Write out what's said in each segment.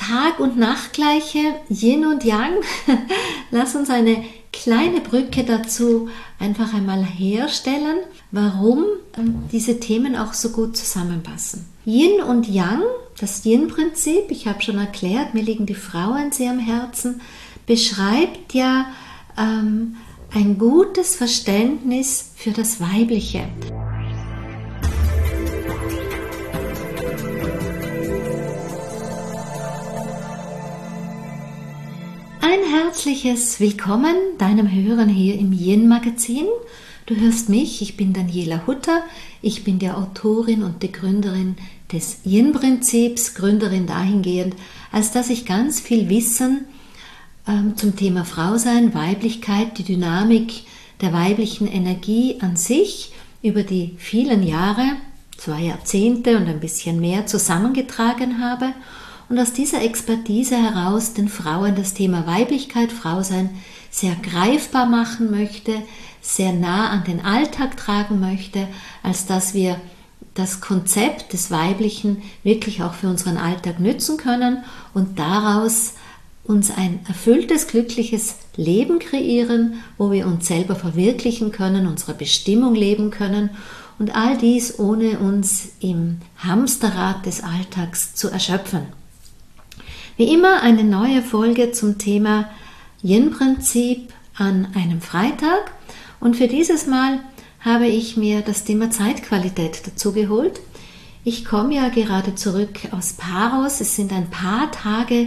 Tag- und Nachtgleiche, Yin und Yang. Lass uns eine kleine Brücke dazu einfach einmal herstellen, warum diese Themen auch so gut zusammenpassen. Yin und Yang, das Yin-Prinzip, ich habe schon erklärt, mir liegen die Frauen sehr am Herzen, beschreibt ja ein gutes Verständnis für das Weibliche. Ein herzliches Willkommen deinem Hören hier im Yin-Magazin. Du hörst mich, ich bin Daniela Hutter, ich bin die Autorin und die Gründerin des Yin-Prinzips, Gründerin dahingehend, als dass ich ganz viel Wissen zum Thema Frausein, Weiblichkeit, die Dynamik der weiblichen Energie an sich über die vielen Jahre, 2 Jahrzehnte und ein bisschen mehr zusammengetragen habe und aus dieser Expertise heraus den Frauen das Thema Weiblichkeit, Frausein sehr greifbar machen möchte, sehr nah an den Alltag tragen möchte, als dass wir das Konzept des Weiblichen wirklich auch für unseren Alltag nützen können und daraus uns ein erfülltes, glückliches Leben kreieren, wo wir uns selber verwirklichen können, unsere Bestimmung leben können und all dies ohne uns im Hamsterrad des Alltags zu erschöpfen. Wie immer eine neue Folge zum Thema Yin-Prinzip an einem Freitag und für dieses Mal habe ich mir das Thema Zeitqualität dazu geholt. Ich komme ja gerade zurück aus Paros, es sind ein paar Tage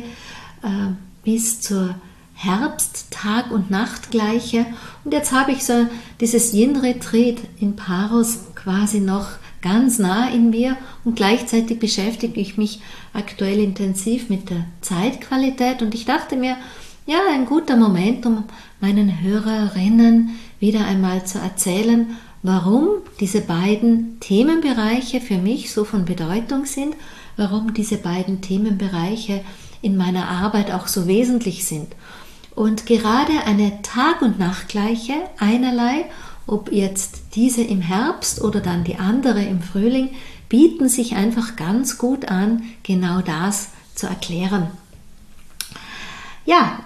bis zur Herbst-Tag- und Nachtgleiche und jetzt habe ich so dieses Yin-Retreat in Paros quasi noch ganz nah in mir und gleichzeitig beschäftige ich mich aktuell intensiv mit der Zeitqualität und ich dachte mir, ja, ein guter Moment, um meinen Hörerinnen wieder einmal zu erzählen, warum diese beiden Themenbereiche für mich so von Bedeutung sind, warum diese beiden Themenbereiche in meiner Arbeit auch so wesentlich sind. Und gerade eine Tag- und Nachtgleiche, einerlei, ob jetzt diese im Herbst oder dann die andere im Frühling, bieten sich einfach ganz gut an, genau das zu erklären. Ja,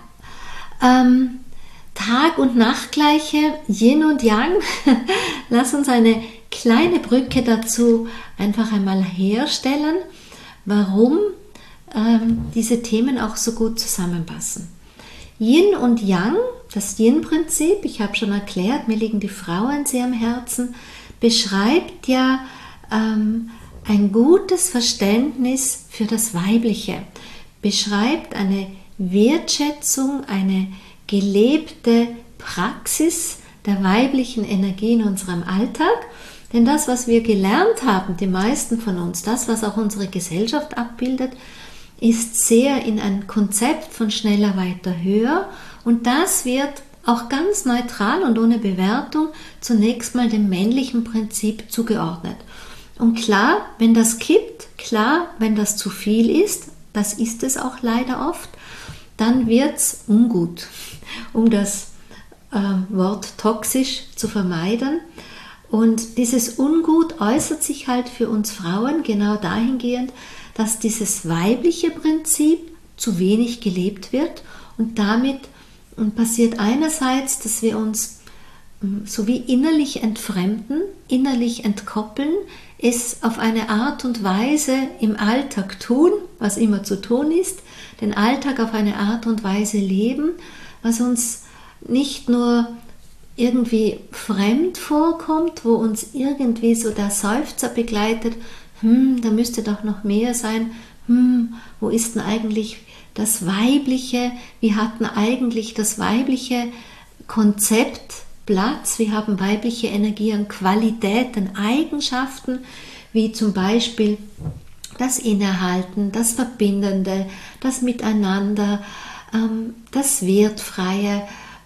Tag- und Nachtgleiche, Yin und Yang, lass uns eine kleine Brücke dazu einfach einmal herstellen, warum diese Themen auch so gut zusammenpassen. Yin und Yang, das Yin-Prinzip, ich habe schon erklärt, mir liegen die Frauen sehr am Herzen, beschreibt ja ein gutes Verständnis für das Weibliche, beschreibt eine Wertschätzung, eine gelebte Praxis der weiblichen Energie in unserem Alltag. Denn das, was wir gelernt haben, die meisten von uns, das, was auch unsere Gesellschaft abbildet, ist sehr in ein Konzept von schneller, weiter, höher und das wird auch ganz neutral und ohne Bewertung zunächst mal dem männlichen Prinzip zugeordnet. Und klar, wenn das kippt, klar, wenn das zu viel ist, das ist es auch leider oft, dann wird es ungut, um das Wort toxisch zu vermeiden. Und dieses Ungut äußert sich halt für uns Frauen genau dahingehend, dass dieses weibliche Prinzip zu wenig gelebt wird und damit passiert einerseits, dass wir uns so wie innerlich entfremden, innerlich entkoppeln, es auf eine Art und Weise im Alltag tun, was immer zu tun ist, den Alltag auf eine Art und Weise leben, was uns nicht nur irgendwie fremd vorkommt, wo uns irgendwie so der Seufzer begleitet, da müsste doch noch mehr sein, wo ist denn eigentlich das Weibliche, wie hat denn eigentlich das weibliche Konzept Platz, wie haben weibliche Energien Qualitäten, Eigenschaften, wie zum Beispiel das Innehalten, das Verbindende, das Miteinander, das Wertfreie,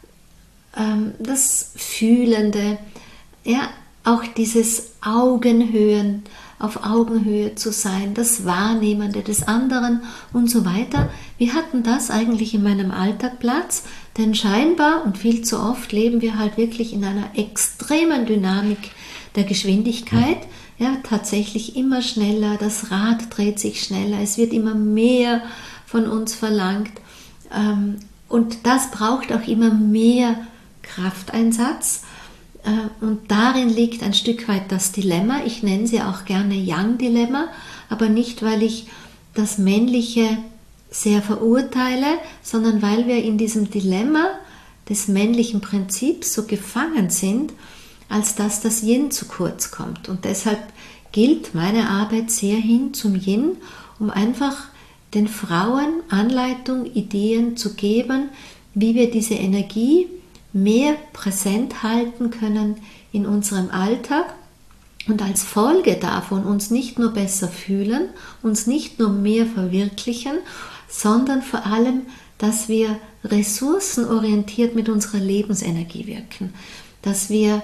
das Fühlende, ja, auch dieses Augenhöhen, auf Augenhöhe zu sein, das Wahrnehmende des anderen und so weiter. Wie hat denn das eigentlich in meinem Alltag Platz? Denn scheinbar und viel zu oft leben wir halt wirklich in einer extremen Dynamik der Geschwindigkeit. Ja, tatsächlich immer schneller, das Rad dreht sich schneller, es wird immer mehr von uns verlangt. Und das braucht auch immer mehr Krafteinsatz. Und darin liegt ein Stück weit das Dilemma. Ich nenne sie auch gerne Yang-Dilemma, aber nicht, weil ich das Männliche sehr verurteile, sondern weil wir in diesem Dilemma des männlichen Prinzips so gefangen sind, als dass das Yin zu kurz kommt. Und deshalb gilt meine Arbeit sehr hin zum Yin, um einfach den Frauen Anleitung, Ideen zu geben, wie wir diese Energie mehr präsent halten können in unserem Alltag und als Folge davon uns nicht nur besser fühlen, uns nicht nur mehr verwirklichen, sondern vor allem, dass wir ressourcenorientiert mit unserer Lebensenergie wirken, dass wir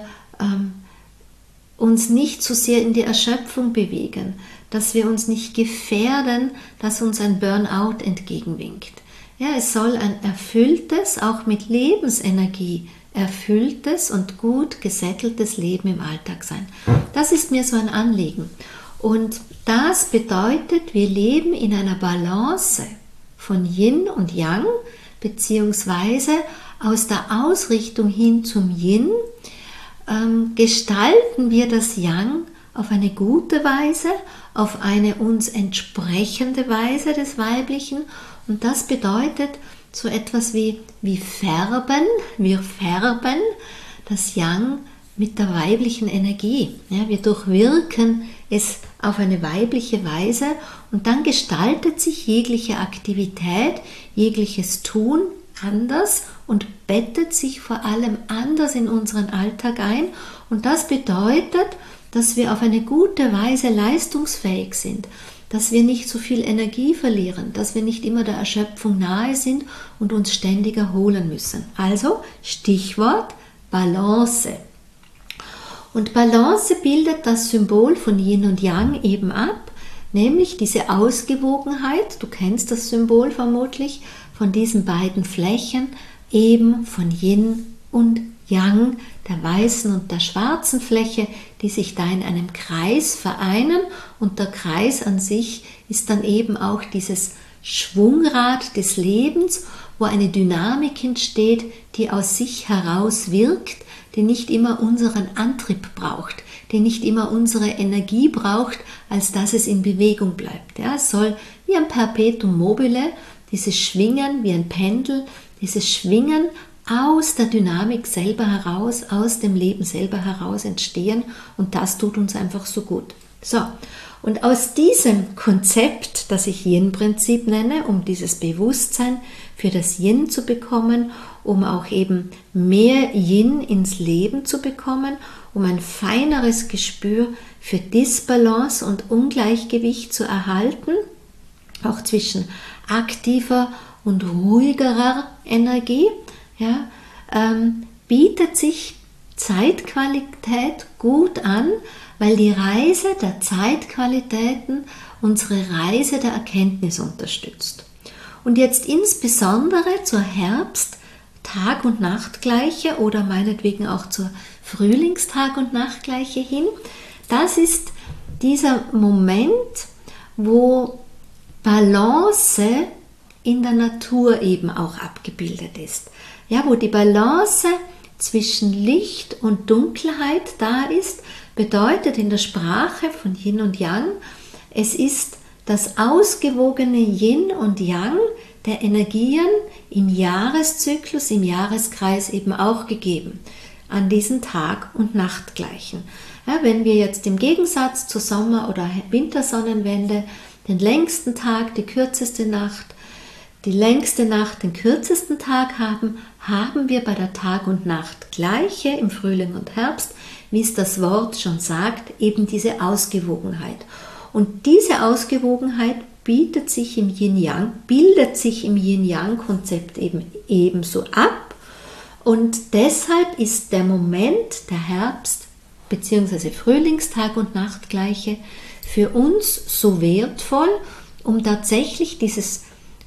uns nicht zu sehr in die Erschöpfung bewegen, dass wir uns nicht gefährden, dass uns ein Burnout entgegenwinkt. Ja, es soll ein erfülltes, auch mit Lebensenergie erfülltes und gut gesätteltes Leben im Alltag sein. Das ist mir so ein Anliegen. Und das bedeutet, wir leben in einer Balance von Yin und Yang, beziehungsweise aus der Ausrichtung hin zum Yin, gestalten wir das Yang auf eine gute Weise, auf eine uns entsprechende Weise des Weiblichen. Und das bedeutet so etwas wie färben. Wir färben das Yang mit der weiblichen Energie. Ja, wir durchwirken es auf eine weibliche Weise und dann gestaltet sich jegliche Aktivität, jegliches Tun anders und bettet sich vor allem anders in unseren Alltag ein. Und das bedeutet, dass wir auf eine gute Weise leistungsfähig sind, dass wir nicht so viel Energie verlieren, dass wir nicht immer der Erschöpfung nahe sind und uns ständig erholen müssen. Also Stichwort Balance. Und Balance bildet das Symbol von Yin und Yang eben ab, nämlich diese Ausgewogenheit, du kennst das Symbol vermutlich, von diesen beiden Flächen, eben von Yin und Yang, der weißen und der schwarzen Fläche, die sich da in einem Kreis vereinen, und der Kreis an sich ist dann eben auch dieses Schwungrad des Lebens, wo eine Dynamik entsteht, die aus sich heraus wirkt, die nicht immer unseren Antrieb braucht, die nicht immer unsere Energie braucht, als dass es in Bewegung bleibt. Ja, es soll wie ein Perpetuum mobile, dieses Schwingen wie ein Pendel, dieses Schwingen aus der Dynamik selber heraus, aus dem Leben selber heraus entstehen, und das tut uns einfach so gut. So, und aus diesem Konzept, das ich Yin-Prinzip nenne, um dieses Bewusstsein für das Yin zu bekommen, um auch eben mehr Yin ins Leben zu bekommen, um ein feineres Gespür für Disbalance und Ungleichgewicht zu erhalten, auch zwischen aktiver und ruhigerer Energie, ja, bietet sich Zeitqualität gut an, weil die Reise der Zeitqualitäten unsere Reise der Erkenntnis unterstützt. Und jetzt insbesondere zur Herbst-Tag- und Nachtgleiche oder meinetwegen auch zur Frühlingstag- und Nachtgleiche hin, das ist dieser Moment, wo Balance in der Natur eben auch abgebildet ist. Ja, wo die Balance zwischen Licht und Dunkelheit da ist, bedeutet in der Sprache von Yin und Yang, es ist das ausgewogene Yin und Yang der Energien im Jahreszyklus, im Jahreskreis eben auch gegeben, an diesen Tag- und Nachtgleichen. Ja, wenn wir jetzt im Gegensatz zur Sommer- oder Wintersonnenwende den längsten Tag, die kürzeste Nacht, die längste Nacht, den kürzesten Tag haben, haben wir bei der Tag- und Nachtgleiche im Frühling und Herbst, wie es das Wort schon sagt, eben diese Ausgewogenheit. Und diese Ausgewogenheit bildet sich im Yin-Yang-Konzept ebenso ab. Und deshalb ist der Moment der Herbst- bzw. Frühlingstag- und Nachtgleiche für uns so wertvoll, um tatsächlich dieses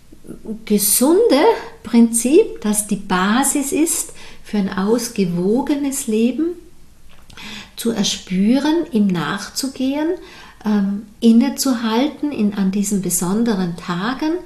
gesunde Prinzip, das die Basis ist für ein ausgewogenes Leben, zu erspüren, ihm nachzugehen, innezuhalten an diesen besonderen Tagen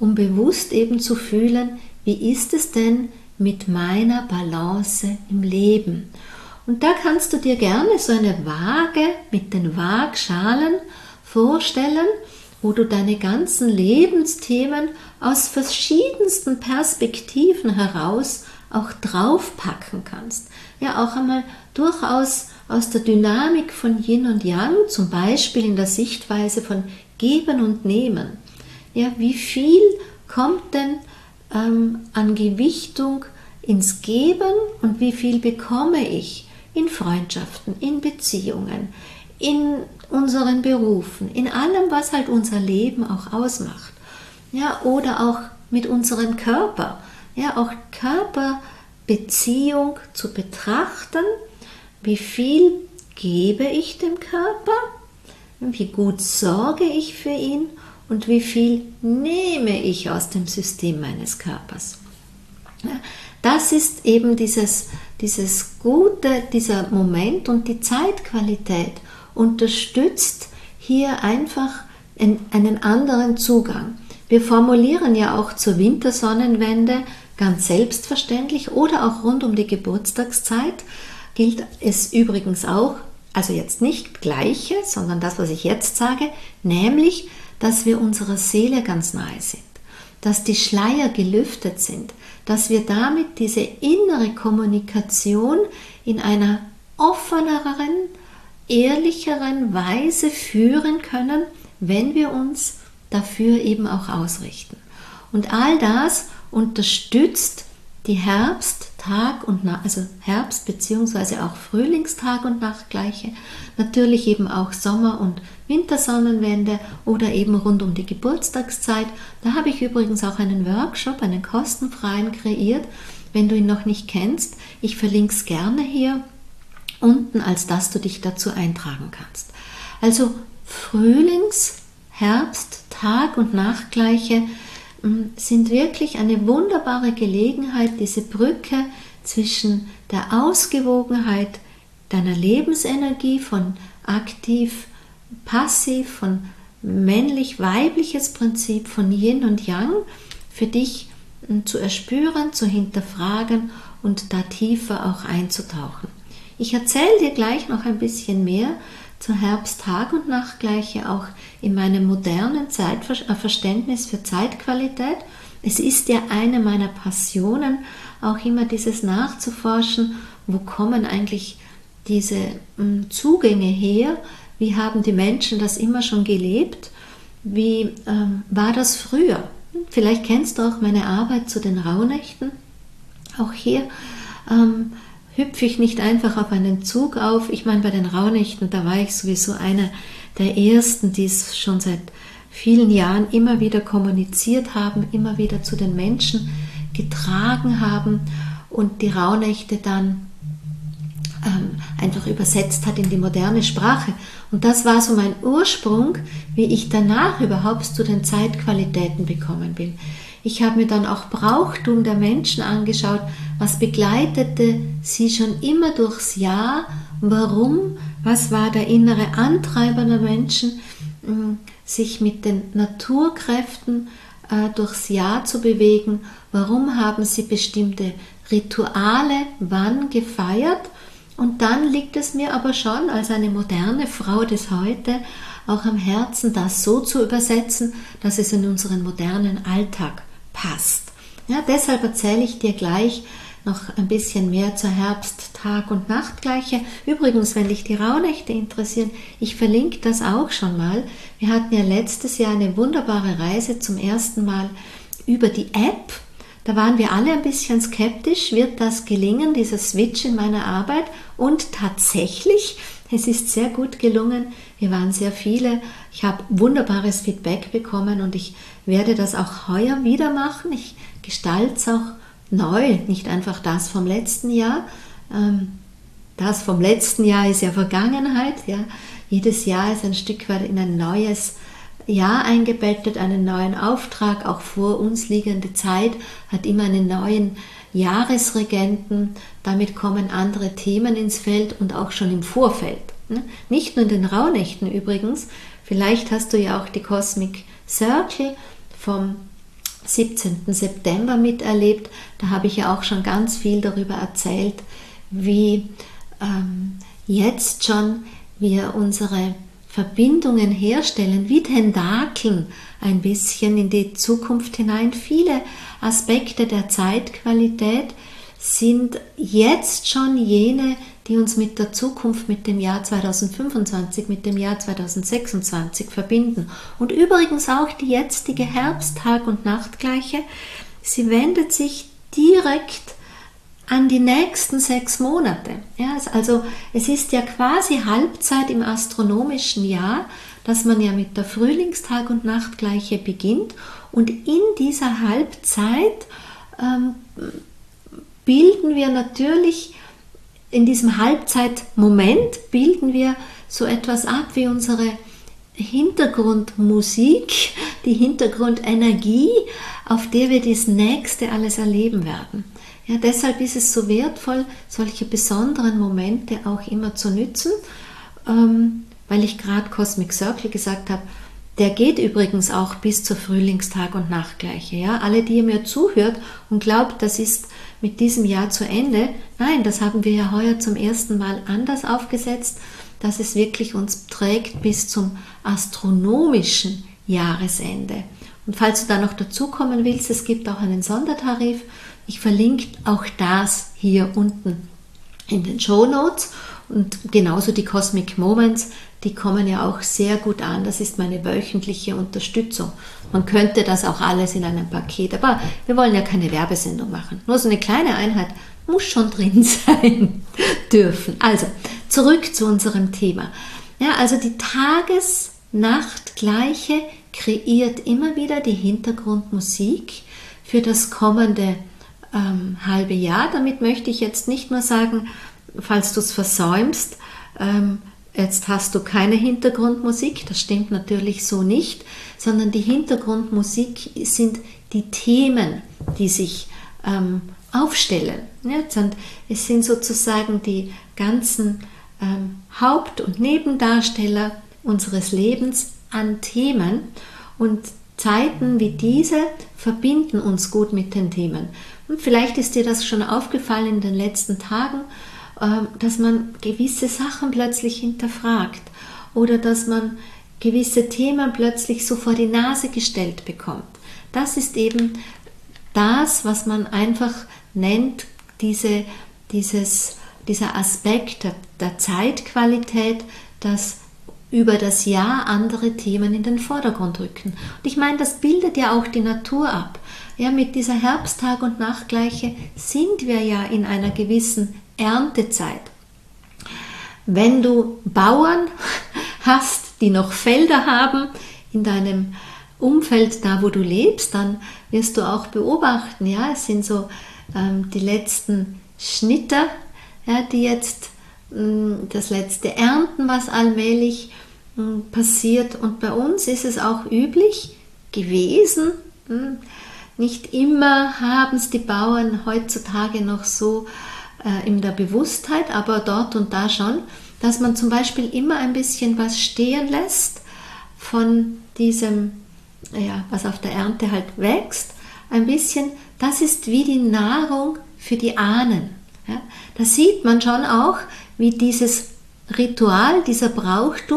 um bewusst eben zu fühlen, wie ist es denn mit meiner Balance im Leben. Und da kannst du dir gerne so eine Waage mit den Waagschalen vorstellen, wo du deine ganzen Lebensthemen aus verschiedensten Perspektiven heraus auch draufpacken kannst. Ja, auch einmal durchaus aus der Dynamik von Yin und Yang, zum Beispiel in der Sichtweise von Geben und Nehmen. Ja, wie viel kommt denn an Gewichtung ins Geben und wie viel bekomme ich in Freundschaften, in Beziehungen, in unseren Berufen, in allem, was halt unser Leben auch ausmacht. Ja, oder auch mit unserem Körper. Ja, auch Körperbeziehung zu betrachten. Wie viel gebe ich dem Körper? Wie gut sorge ich für ihn? Und wie viel nehme ich aus dem System meines Körpers? Ja, das ist eben dieses Gute, dieser Moment, und die Zeitqualität unterstützt hier einfach einen anderen Zugang. Wir formulieren ja auch zur Wintersonnenwende ganz selbstverständlich oder auch rund um die Geburtstagszeit gilt es übrigens auch, also jetzt nicht Gleiche, sondern das, was ich jetzt sage, nämlich, dass wir unserer Seele ganz nahe sind, dass die Schleier gelüftet sind, dass wir damit diese innere Kommunikation in einer offeneren, ehrlicheren Weise führen können, wenn wir uns dafür eben auch ausrichten. Und all das unterstützt die Herbst bzw. auch Frühlingstag- und Nachtgleiche, natürlich eben auch Sommer- und Wintersonnenwende oder eben rund um die Geburtstagszeit. Da habe ich übrigens auch einen Workshop, einen kostenfreien kreiert, wenn du ihn noch nicht kennst. Ich verlinke es gerne hier unten, als dass du dich dazu eintragen kannst. Also Frühlings-, Herbst-, Tag- und Nachtgleiche sind wirklich eine wunderbare Gelegenheit, diese Brücke zwischen der Ausgewogenheit deiner Lebensenergie von aktiv, passiv, von männlich-weibliches Prinzip, von Yin und Yang für dich zu erspüren, zu hinterfragen und da tiefer auch einzutauchen. Ich erzähle dir gleich noch ein bisschen mehr zur Herbst-Tag- und Nachtgleiche, auch in meinem modernen Verständnis für Zeitqualität. Es ist ja eine meiner Passionen, auch immer dieses nachzuforschen, wo kommen eigentlich diese Zugänge her, wie haben die Menschen das immer schon gelebt, wie war das früher. Vielleicht kennst du auch meine Arbeit zu den Rauhnächten. Auch hier hüpfe ich nicht einfach auf einen Zug auf. Ich meine, bei den Rauhnächten, da war ich sowieso einer der Ersten, die es schon seit vielen Jahren immer wieder kommuniziert haben, immer wieder zu den Menschen getragen haben und die Rauhnächte dann einfach übersetzt hat in die moderne Sprache. Und das war so mein Ursprung, wie ich danach überhaupt zu den Zeitqualitäten gekommen bin. Ich habe mir dann auch Brauchtum der Menschen angeschaut, was begleitete sie schon immer durchs Jahr, warum, was war der innere Antreiber der Menschen, sich mit den Naturkräften durchs Jahr zu bewegen, warum haben sie bestimmte Rituale wann gefeiert. Und dann liegt es mir aber schon als eine moderne Frau des Heute auch am Herzen, das so zu übersetzen, dass es in unseren modernen Alltag passt. Ja, deshalb erzähle ich dir gleich noch ein bisschen mehr zur Herbst-, Tag- und Nachtgleiche. Übrigens, wenn dich die Rauhnächte interessieren, ich verlinke das auch schon mal. Wir hatten ja letztes Jahr eine wunderbare Reise zum ersten Mal über die App. Da waren wir alle ein bisschen skeptisch, wird das gelingen, dieser Switch in meiner Arbeit? Und tatsächlich, es ist sehr gut gelungen. Wir waren sehr viele. Ich habe wunderbares Feedback bekommen und ich werde das auch heuer wieder machen. Ich gestalte es auch neu, nicht einfach das vom letzten Jahr. Das vom letzten Jahr ist ja Vergangenheit. Ja. Jedes Jahr ist ein Stück weit in ein neues Jahr eingebettet, einen neuen Auftrag. Auch vor uns liegende Zeit hat immer einen neuen Jahresregenten. Damit kommen andere Themen ins Feld und auch schon im Vorfeld. Nicht nur in den Rauhnächten übrigens. Vielleicht hast du ja auch die Cosmic Circle vom 17. September miterlebt. Da habe ich ja auch schon ganz viel darüber erzählt, wie jetzt schon wir unsere Verbindungen herstellen, wie Tentakeln ein bisschen in die Zukunft hinein. Viele Aspekte der Zeitqualität sind jetzt schon jene, die uns mit der Zukunft, mit dem Jahr 2025, mit dem Jahr 2026 verbinden. Und übrigens auch die jetzige Herbst-Tag- und Nachtgleiche, sie wendet sich direkt an die nächsten 6 Monate. Ja, also es ist ja quasi Halbzeit im astronomischen Jahr, dass man ja mit der Frühlingstag- und Nachtgleiche beginnt, und in dieser Halbzeit bilden wir natürlich, in diesem Halbzeitmoment bilden wir so etwas ab wie unsere Hintergrundmusik, die Hintergrundenergie, auf der wir das Nächste alles erleben werden. Ja, deshalb ist es so wertvoll, solche besonderen Momente auch immer zu nützen, weil ich gerade Cosmic Circle gesagt habe. Der geht übrigens auch bis zur Frühlingstag- und Nachtgleiche. Ja? Alle, die ihr mir zuhört und glaubt, das ist mit diesem Jahr zu Ende, nein, das haben wir ja heuer zum ersten Mal anders aufgesetzt, dass es wirklich uns trägt bis zum astronomischen Jahresende. Und falls du da noch dazukommen willst, es gibt auch einen Sondertarif. Ich verlinke auch das hier unten in den Shownotes, und genauso die Cosmic Moments, die kommen ja auch sehr gut an. Das ist meine wöchentliche Unterstützung. Man könnte das auch alles in einem Paket, aber wir wollen ja keine Werbesendung machen. Nur so eine kleine Einheit muss schon drin sein dürfen. Also, zurück zu unserem Thema. Ja, also die Tages-Nacht-Gleiche kreiert immer wieder die Hintergrundmusik für das kommende halbe Jahr. Damit möchte ich jetzt nicht nur sagen, falls du es versäumst, jetzt hast du keine Hintergrundmusik, das stimmt natürlich so nicht, sondern die Hintergrundmusik sind die Themen, die sich aufstellen. Es sind sozusagen die ganzen Haupt- und Nebendarsteller unseres Lebens an Themen, und Zeiten wie diese verbinden uns gut mit den Themen. Und vielleicht ist dir das schon aufgefallen in den letzten Tagen, dass man gewisse Sachen plötzlich hinterfragt oder dass man gewisse Themen plötzlich so vor die Nase gestellt bekommt. Das ist eben das, was man einfach nennt, dieser Aspekt der Zeitqualität, dass über das Jahr andere Themen in den Vordergrund rücken. Und ich meine, das bildet ja auch die Natur ab. Ja, mit dieser Herbsttag- und Nachtgleiche sind wir ja in einer gewissen Erntezeit. Wenn du Bauern hast, die noch Felder haben in deinem Umfeld, da wo du lebst, dann wirst du auch beobachten, ja, es sind so die letzten Schnitter, ja, die jetzt das letzte Ernten, was allmählich passiert. Und bei uns ist es auch üblich gewesen, nicht immer haben es die Bauern heutzutage noch so in der Bewusstheit, aber dort und da schon, dass man zum Beispiel immer ein bisschen was stehen lässt von diesem, ja, was auf der Ernte halt wächst, ein bisschen, das ist wie die Nahrung für die Ahnen. Ja? Da sieht man schon auch, wie dieses Ritual, dieser Brauchtum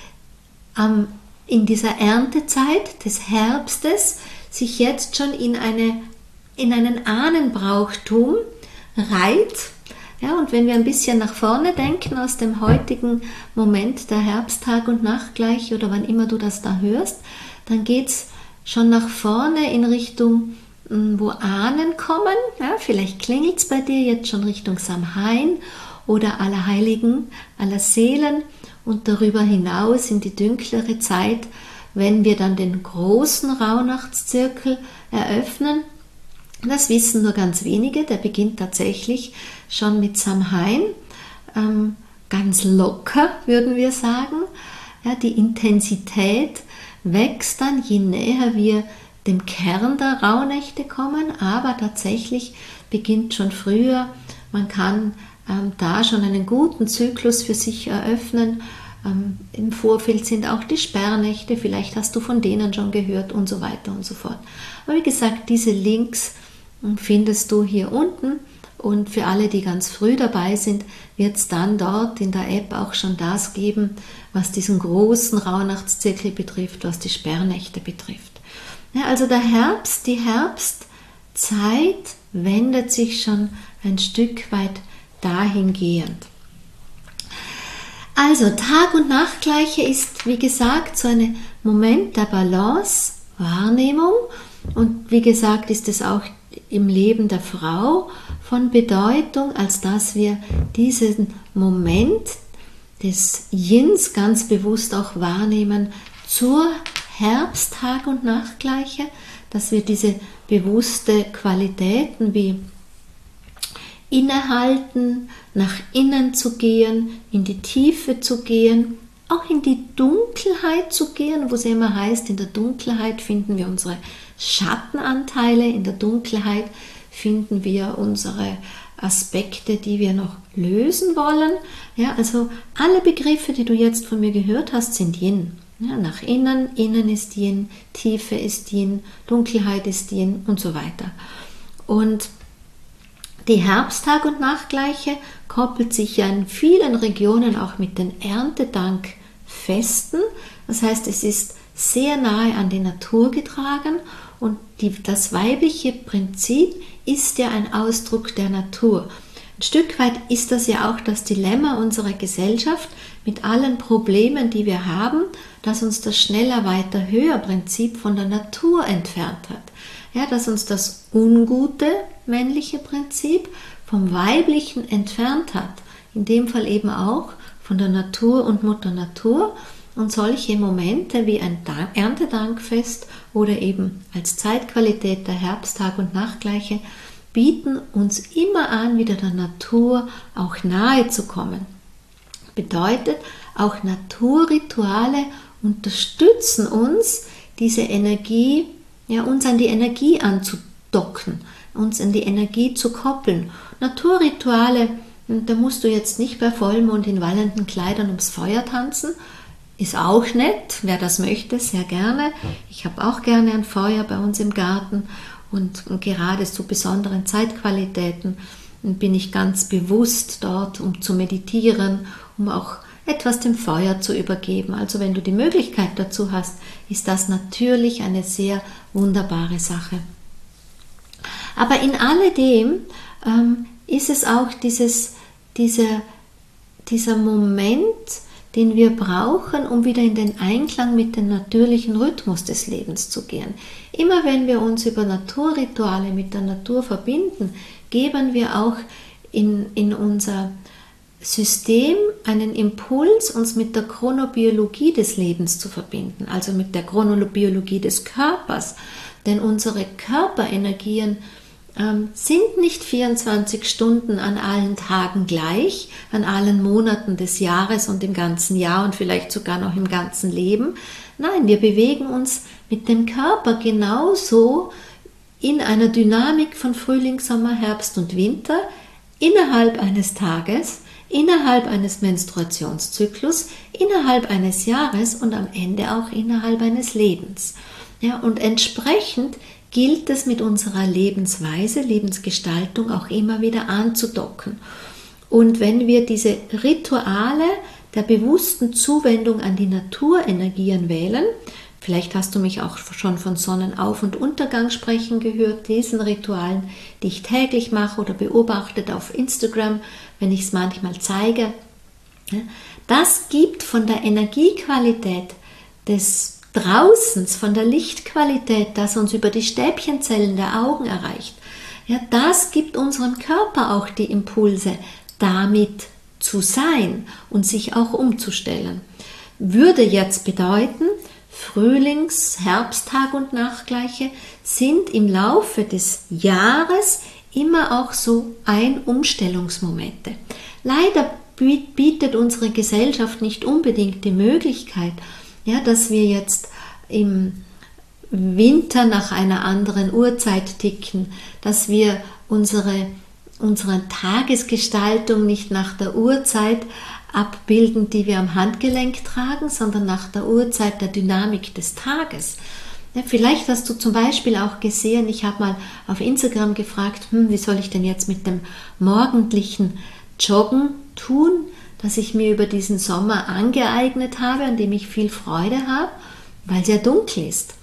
in dieser Erntezeit des Herbstes sich jetzt schon in einen Ahnenbrauchtum reiht. Ja, und wenn wir ein bisschen nach vorne denken aus dem heutigen Moment der Herbsttag- und Nachtgleiche oder wann immer du das da hörst, dann geht es schon nach vorne in Richtung, wo Ahnen kommen. Ja, vielleicht klingelt es bei dir jetzt schon Richtung Samhain oder Allerheiligen, aller Seelen, und darüber hinaus in die dunklere Zeit, wenn wir dann den großen Rauhnachtszirkel eröffnen. Das wissen nur ganz wenige, der beginnt tatsächlich schon mit Samhain, ganz locker würden wir sagen. Ja, die Intensität wächst dann, je näher wir dem Kern der Rauhnächte kommen, aber tatsächlich beginnt schon früher. Man kann da schon einen guten Zyklus für sich eröffnen, Im Vorfeld sind auch die Sperrnächte, vielleicht hast du von denen schon gehört und so weiter und so fort. Aber wie gesagt, diese Links findest du hier unten. Und für alle, die ganz früh dabei sind, wird es dann dort in der App auch schon das geben, was diesen großen Rauhnachtszirkel betrifft, was die Sperrnächte betrifft. Ja, also der Herbst, die Herbstzeit wendet sich schon ein Stück weit dahingehend. Also Tag- und Nachtgleiche ist, wie gesagt, so ein Moment der Balance, Wahrnehmung. Und wie gesagt, ist es auch im Leben der Frau von Bedeutung, als dass wir diesen Moment des Yins ganz bewusst auch wahrnehmen zur Herbst-Tag- und Nachtgleiche, dass wir diese bewusste Qualitäten wie innehalten, nach innen zu gehen, in die Tiefe zu gehen, auch in die Dunkelheit zu gehen, wo es immer heißt, in der Dunkelheit finden wir unsere Schattenanteile, in der Dunkelheit finden wir unsere Aspekte, die wir noch lösen wollen. Ja, also alle Begriffe, die du jetzt von mir gehört hast, sind Yin. Ja, nach innen, innen ist Yin, Tiefe ist Yin, Dunkelheit ist Yin und so weiter. Und die Herbsttag- und Nachtgleiche koppelt sich ja in vielen Regionen auch mit den Erntedankfesten. Das heißt, es ist sehr nahe an die Natur getragen und das weibliche Prinzip ist ja ein Ausdruck der Natur. Ein Stück weit ist das ja auch das Dilemma unserer Gesellschaft mit allen Problemen, die wir haben, dass uns das Schneller, weiter, höher Prinzip von der Natur entfernt hat. Ja, dass uns das ungute männliche Prinzip vom weiblichen entfernt hat. In dem Fall eben auch von der Natur und Mutter Natur. Und solche Momente wie ein Erntedankfest oder eben als Zeitqualität der Herbsttag- und Nachtgleiche bieten uns immer an, wieder der Natur auch nahe zu kommen. Bedeutet, auch Naturrituale unterstützen uns, diese Energie, ja, uns an die Energie anzudocken, uns an die Energie zu koppeln. Naturrituale, da musst du jetzt nicht bei Vollmond in wallenden Kleidern ums Feuer tanzen, ist auch nett, wer das möchte, sehr gerne. Ich habe auch gerne ein Feuer bei uns im Garten und gerade zu besonderen Zeitqualitäten bin ich ganz bewusst dort, um zu meditieren, um auch etwas dem Feuer zu übergeben. Also wenn du die Möglichkeit dazu hast, ist das natürlich eine sehr wunderbare Sache. Aber in alledem ist es auch dieser Moment, den wir brauchen, um wieder in den Einklang mit dem natürlichen Rhythmus des Lebens zu gehen. Immer wenn wir uns über Naturrituale mit der Natur verbinden, geben wir auch in unser System einen Impuls, uns mit der Chronobiologie des Lebens zu verbinden, also mit der Chronobiologie des Körpers. Denn unsere Körperenergien sind nicht 24 Stunden an allen Tagen gleich, an allen Monaten des Jahres und im ganzen Jahr und vielleicht sogar noch im ganzen Leben. Nein, wir bewegen uns mit dem Körper genauso in einer Dynamik von Frühling, Sommer, Herbst und Winter, innerhalb eines Tages, innerhalb eines Menstruationszyklus, innerhalb eines Jahres und am Ende auch innerhalb eines Lebens. Ja, und entsprechend gilt es mit unserer Lebensweise, Lebensgestaltung auch immer wieder anzudocken. Und wenn wir diese Rituale der bewussten Zuwendung an die Naturenergien wählen, vielleicht hast du mich auch schon von Sonnenauf- und Untergang sprechen gehört, diesen Ritualen, die ich täglich mache oder beobachtet auf Instagram, wenn ich es manchmal zeige, das gibt von der Energiequalität des Draußens, von der Lichtqualität, das uns über die Stäbchenzellen der Augen erreicht, ja, das gibt unserem Körper auch die Impulse, damit zu sein und sich auch umzustellen. Würde jetzt bedeuten, Frühlings-, Herbsttag- und Nachtgleiche sind im Laufe des Jahres immer auch so Umstellungsmomente. Leider bietet unsere Gesellschaft nicht unbedingt die Möglichkeit, ja, dass wir jetzt im Winter nach einer anderen Uhrzeit ticken, dass wir unsere Tagesgestaltung nicht nach der Uhrzeit abbilden, die wir am Handgelenk tragen, sondern nach der Uhrzeit der Dynamik des Tages. Ja, vielleicht hast du zum Beispiel auch gesehen, ich habe mal auf Instagram gefragt, wie soll ich denn jetzt mit dem morgendlichen Joggen tun, das ich mir über diesen Sommer angeeignet habe, an dem ich viel Freude habe, weil es ja dunkel ist.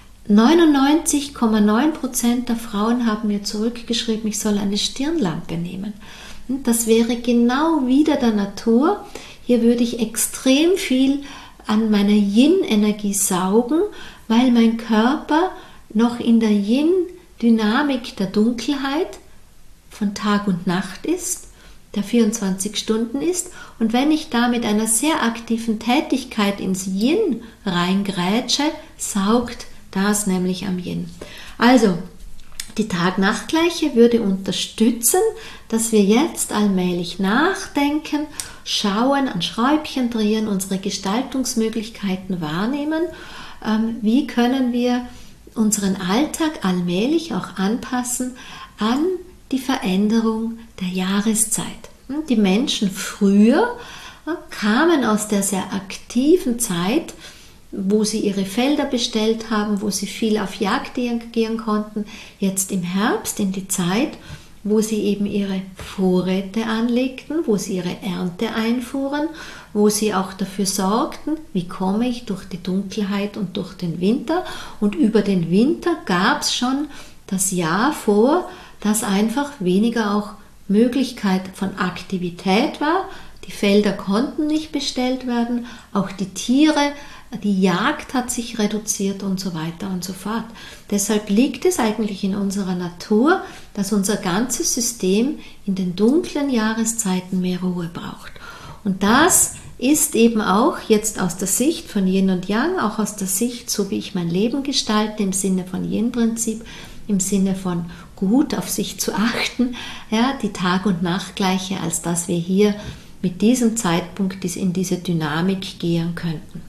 99,9% der Frauen haben mir zurückgeschrieben, ich soll eine Stirnlampe nehmen. Das wäre genau wieder der Natur. Hier würde ich extrem viel an meiner Yin-Energie saugen, weil mein Körper noch in der Yin-Dynamik der Dunkelheit von Tag und Nacht ist, der 24 Stunden ist. Und wenn ich da mit einer sehr aktiven Tätigkeit ins Yin reingrätsche, saugt das nämlich am Yin. Also, die Tag-Nacht-Gleiche würde unterstützen, dass wir jetzt allmählich nachdenken, schauen, an Schräubchen drehen, unsere Gestaltungsmöglichkeiten wahrnehmen. Wie können wir unseren Alltag allmählich auch anpassen an die Veränderung der Jahreszeit. Die Menschen früher kamen aus der sehr aktiven Zeit, wo sie ihre Felder bestellt haben, wo sie viel auf Jagd gehen konnten, jetzt im Herbst in die Zeit, wo sie eben ihre Vorräte anlegten, wo sie ihre Ernte einfuhren, wo sie auch dafür sorgten, wie komme ich durch die Dunkelheit und durch den Winter. Und über den Winter gab es schon das Jahr vor, dass einfach weniger auch Möglichkeit von Aktivität war. Die Felder konnten nicht bestellt werden, auch die Tiere, die Jagd hat sich reduziert und so weiter und so fort. Deshalb liegt es eigentlich in unserer Natur, dass unser ganzes System in den dunklen Jahreszeiten mehr Ruhe braucht. Und das ist eben auch jetzt aus der Sicht von Yin und Yang, auch aus der Sicht, so wie ich mein Leben gestalte, im Sinne von Yin-Prinzip, im Sinne von gut auf sich zu achten, ja, die Tag- und Nachtgleiche, als dass wir hier mit diesem Zeitpunkt in diese Dynamik gehen könnten.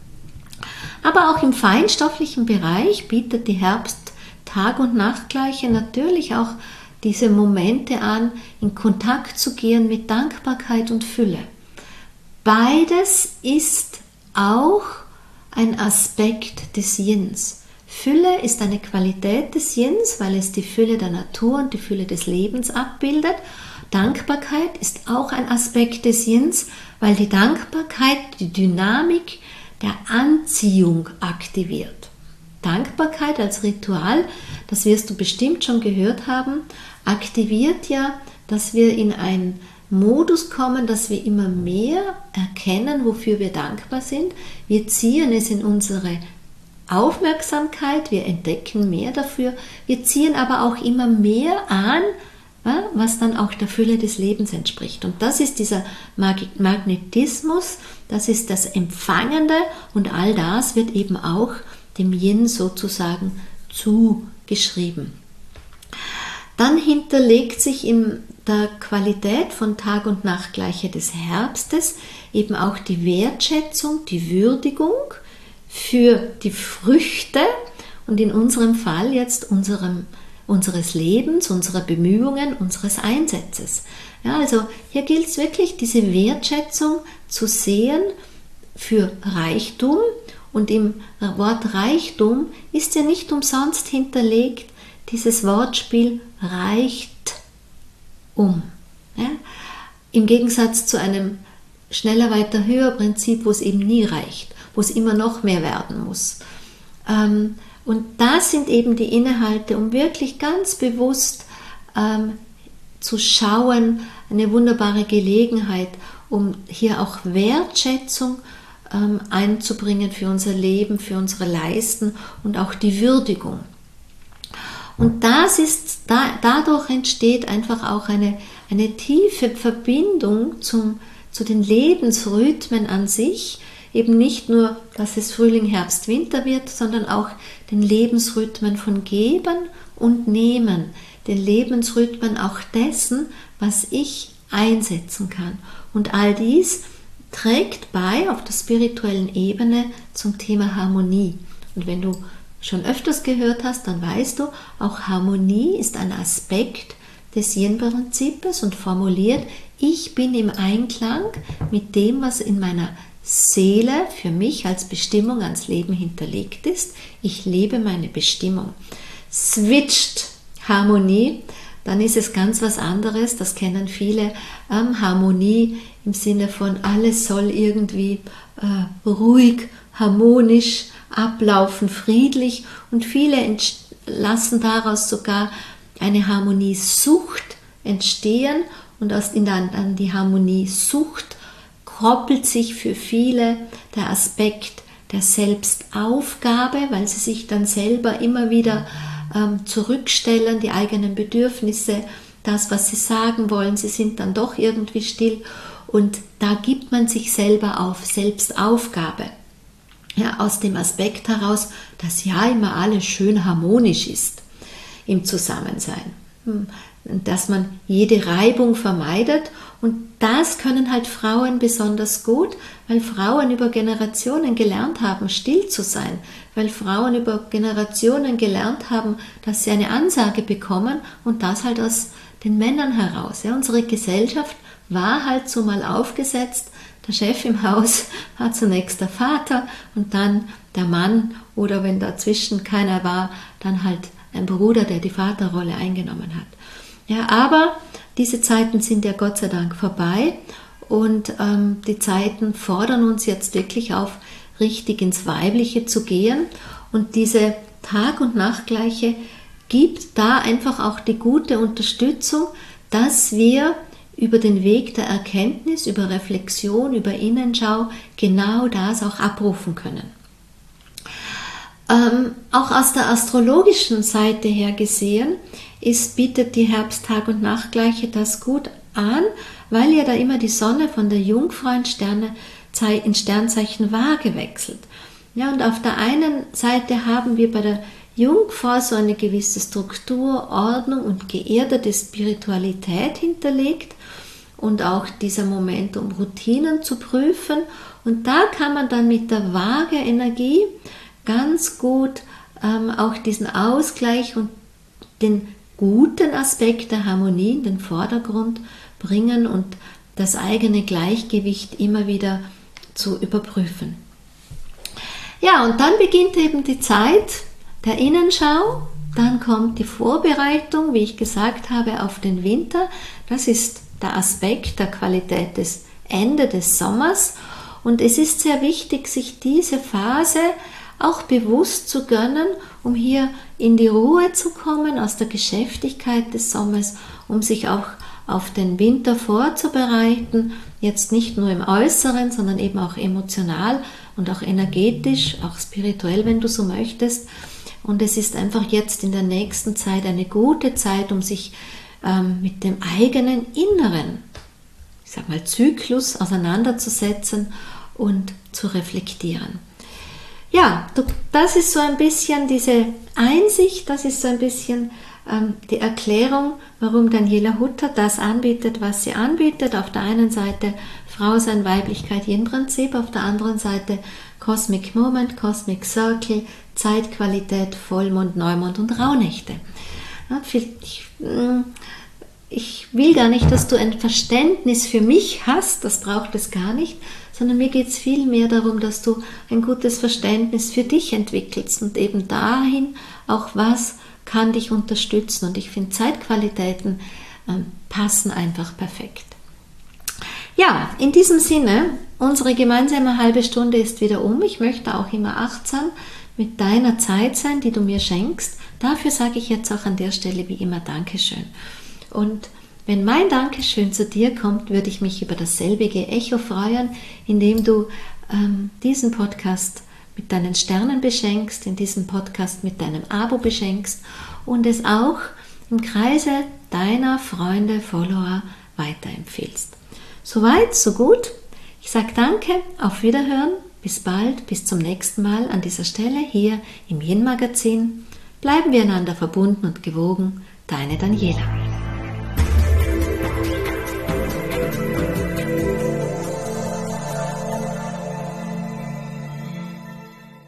Aber auch im feinstofflichen Bereich bietet die Herbst-Tag- und Nachtgleiche natürlich auch diese Momente an, in Kontakt zu gehen mit Dankbarkeit und Fülle. Beides ist auch ein Aspekt des Yins. Fülle ist eine Qualität des Yins, weil es die Fülle der Natur und die Fülle des Lebens abbildet. Dankbarkeit ist auch ein Aspekt des Yins, weil die Dankbarkeit die Dynamik der Anziehung aktiviert. Dankbarkeit als Ritual, das wirst du bestimmt schon gehört haben, aktiviert ja, dass wir in einen Modus kommen, dass wir immer mehr erkennen, wofür wir dankbar sind. Wir ziehen es in unsere Aufmerksamkeit, wir entdecken mehr dafür, wir ziehen aber auch immer mehr an, was dann auch der Fülle des Lebens entspricht. Und das ist dieser Magnetismus, das ist das Empfangende und all das wird eben auch dem Yin sozusagen zugeschrieben. Dann hinterlegt sich in der Qualität von Tag- und Nachtgleiche des Herbstes eben auch die Wertschätzung, die Würdigung für die Früchte und in unserem Fall jetzt unseres Lebens, unserer Bemühungen, unseres Einsatzes. Ja, also hier gilt es wirklich, diese Wertschätzung zu sehen für Reichtum. Und im Wort Reichtum ist ja nicht umsonst hinterlegt dieses Wortspiel reicht um. Ja? Im Gegensatz zu einem schneller, weiter, höher Prinzip, wo es eben nie reicht, wo es immer noch mehr werden muss. Und das sind eben die Inhalte, um wirklich ganz bewusst zu schauen, eine wunderbare Gelegenheit, um hier auch Wertschätzung einzubringen für unser Leben, für unsere Leisten und auch die Würdigung. Und dadurch entsteht einfach auch eine tiefe Verbindung zu den Lebensrhythmen an sich, eben nicht nur, dass es Frühling, Herbst, Winter wird, sondern auch den Lebensrhythmen von Geben und Nehmen, den Lebensrhythmen auch dessen, was ich einsetzen kann. Und all dies trägt bei auf der spirituellen Ebene zum Thema Harmonie. Und wenn du schon öfters gehört hast, dann weißt du, auch Harmonie ist ein Aspekt des Yin-Prinzips und formuliert, ich bin im Einklang mit dem, was in meiner Seele für mich als Bestimmung ans Leben hinterlegt ist. Ich lebe meine Bestimmung. Switcht Harmonie, dann ist es ganz was anderes, das kennen viele. Harmonie im Sinne von alles soll irgendwie ruhig, harmonisch ablaufen, friedlich, und viele lassen daraus sogar eine Harmoniesucht entstehen, und an die Harmoniesucht koppelt sich für viele der Aspekt der Selbstaufgabe, weil sie sich dann selber immer wieder zurückstellen, die eigenen Bedürfnisse, das, was sie sagen wollen, sie sind dann doch irgendwie still, und da gibt man sich selber auf Selbstaufgabe. Ja, aus dem Aspekt heraus, dass ja immer alles schön harmonisch ist im Zusammensein. Dass man jede Reibung vermeidet, und das können halt Frauen besonders gut, weil Frauen über Generationen gelernt haben, still zu sein, weil Frauen über Generationen gelernt haben, dass sie eine Ansage bekommen, und das halt aus den Männern heraus. Ja, unsere Gesellschaft war halt so mal aufgesetzt, der Chef im Haus war zunächst der Vater und dann der Mann, oder wenn dazwischen keiner war, dann halt ein Bruder, der die Vaterrolle eingenommen hat. Ja, aber diese Zeiten sind ja Gott sei Dank vorbei, und die Zeiten fordern uns jetzt wirklich auf, richtig ins Weibliche zu gehen, und diese Tag- und Nachtgleiche gibt da einfach auch die gute Unterstützung, dass wir über den Weg der Erkenntnis, über Reflexion, über Innenschau genau das auch abrufen können. Auch aus der astrologischen Seite her gesehen bietet die Herbst-Tag- und Nachtgleiche das gut an, weil ja da immer die Sonne von der Jungfrau in Sternzeichen Waage wechselt. Ja, und auf der einen Seite haben wir bei der Jungfrau so eine gewisse Struktur, Ordnung und geerdete Spiritualität hinterlegt, und auch dieser Moment, um Routinen zu prüfen. Und da kann man dann mit der Waage-Energie ganz gut auch diesen Ausgleich und den guten Aspekt der Harmonie in den Vordergrund bringen und das eigene Gleichgewicht immer wieder zu überprüfen. Ja, und dann beginnt eben die Zeit der Innenschau. Dann kommt die Vorbereitung, wie ich gesagt habe, auf den Winter. Das ist der Aspekt der Qualität des Ende des Sommers. Und es ist sehr wichtig, sich diese Phase auch bewusst zu gönnen, um hier in die Ruhe zu kommen aus der Geschäftigkeit des Sommers, um sich auch auf den Winter vorzubereiten, jetzt nicht nur im Äußeren, sondern eben auch emotional und auch energetisch, auch spirituell, wenn du so möchtest. Und es ist einfach jetzt in der nächsten Zeit eine gute Zeit, um sich mit dem eigenen inneren, ich sag mal, Zyklus auseinanderzusetzen und zu reflektieren. Ja, das ist so ein bisschen diese Einsicht, das ist so ein bisschen die Erklärung, warum Daniela Hutter das anbietet, was sie anbietet. Auf der einen Seite Frau sein, Weiblichkeit, Yin-Prinzip, auf der anderen Seite Cosmic Moment, Cosmic Circle, Zeitqualität, Vollmond, Neumond und Rauhnächte. Ich will gar nicht, dass du ein Verständnis für mich hast, das braucht es gar nicht, sondern mir geht es viel mehr darum, dass du ein gutes Verständnis für dich entwickelst und eben dahin auch, was kann dich unterstützen. Und ich finde, Zeitqualitäten passen einfach perfekt. Ja, in diesem Sinne, unsere gemeinsame halbe Stunde ist wieder um. Ich möchte auch immer achtsam mit deiner Zeit sein, die du mir schenkst. Dafür sage ich jetzt auch an der Stelle wie immer Dankeschön. Und wenn mein Dankeschön zu dir kommt, würde ich mich über dasselbige Echo freuen, indem du diesen Podcast mit deinen Sternen beschenkst, in diesem Podcast mit deinem Abo beschenkst und es auch im Kreise deiner Freunde, Follower weiterempfiehlst. Soweit, so gut. Ich sage danke, auf Wiederhören, bis bald, bis zum nächsten Mal an dieser Stelle hier im Yin Magazin. Bleiben wir einander verbunden und gewogen. Deine Daniela.